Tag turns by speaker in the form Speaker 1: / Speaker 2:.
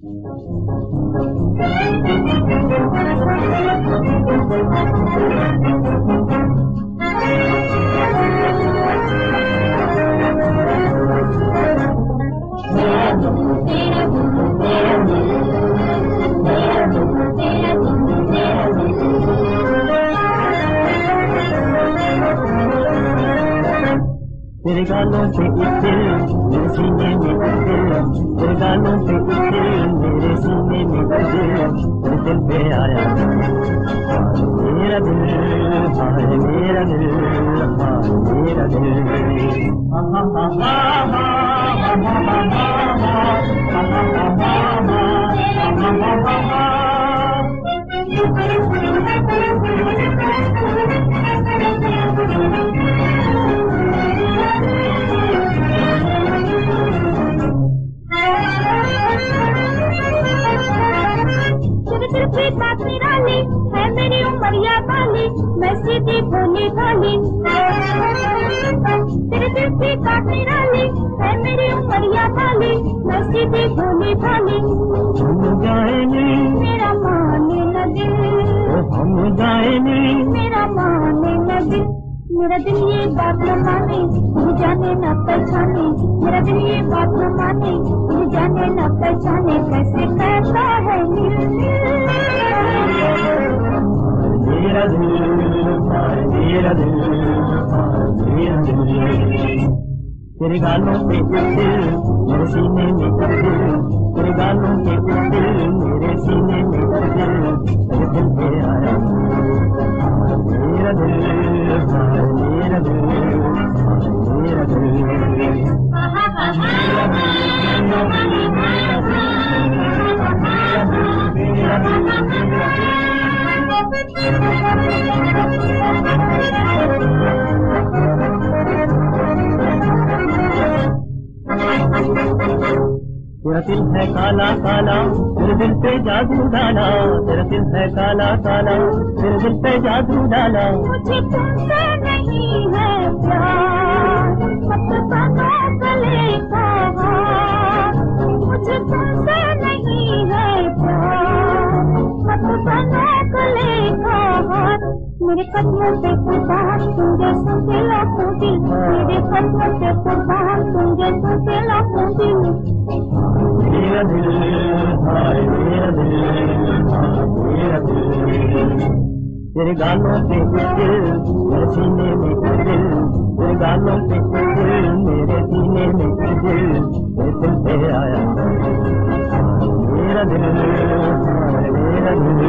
Speaker 1: तेरे गालों पे एक दिल मेरे सीने में एक दिल, तेरे गालों पे एक दिल मेरे सीने में एक दिल, मेरे दिल पे आया मेरा दिल, हाय मेरा दिल, हाय मेरा दिल।
Speaker 2: की बात निराली है मेरी उमरिया वाली, मैं सीधी भोली भाली। तेरे दिल की बात निराली है मेरी उमरिया वाली, मैं सीधी भोली भाली।
Speaker 1: हम जाएंगे
Speaker 2: मेरा माने न दिल,
Speaker 1: हम जाएंगे
Speaker 2: मेरा माने न दिल। मेरा दिल ये बात न माने, मुझे जाने न पहचाने। मेरा दिल ये बात न माने, मुझे जाने न पहचाने। कैसे कहता है
Speaker 1: मेरा दिल, मेरा दिल, मेरा दिल। तेरे गालों पे एक दिल मेरे सीने में एक दिल, तेरे गालों पे एक दिल मेरे सीने में एक दिल, मेरे दिल पे आया मेरा दिल, मेरा दिल, मेरा दिल। तेरा दिल है काला काला, तेरे दिल पे जादू डाला, तेरा दिल है काला काला, तेरे दिल पे जादू डाला।
Speaker 2: मुझे तुमसे नहीं है प्यार, मत बनो गले का हार। मुझे तुमसे नहीं है प्यार, मत बनो गले का हार। मेरे कदमों पे कुर्बान तुम जैसों के लाखों दिल, मेरे कदमों पे कुर्बान तुम जैसों के लाखों दिल।
Speaker 1: मेरा दिल, हाय मेरा दिल, मेरा दिल। तेरे गालों पे एक दिल मेरे सीने में एक दिल, तेरे गालों पे एक दिल मेरे सीने में एक दिल, मेरे दिल पे आया मेरा दिल, हाय मेरा दिल।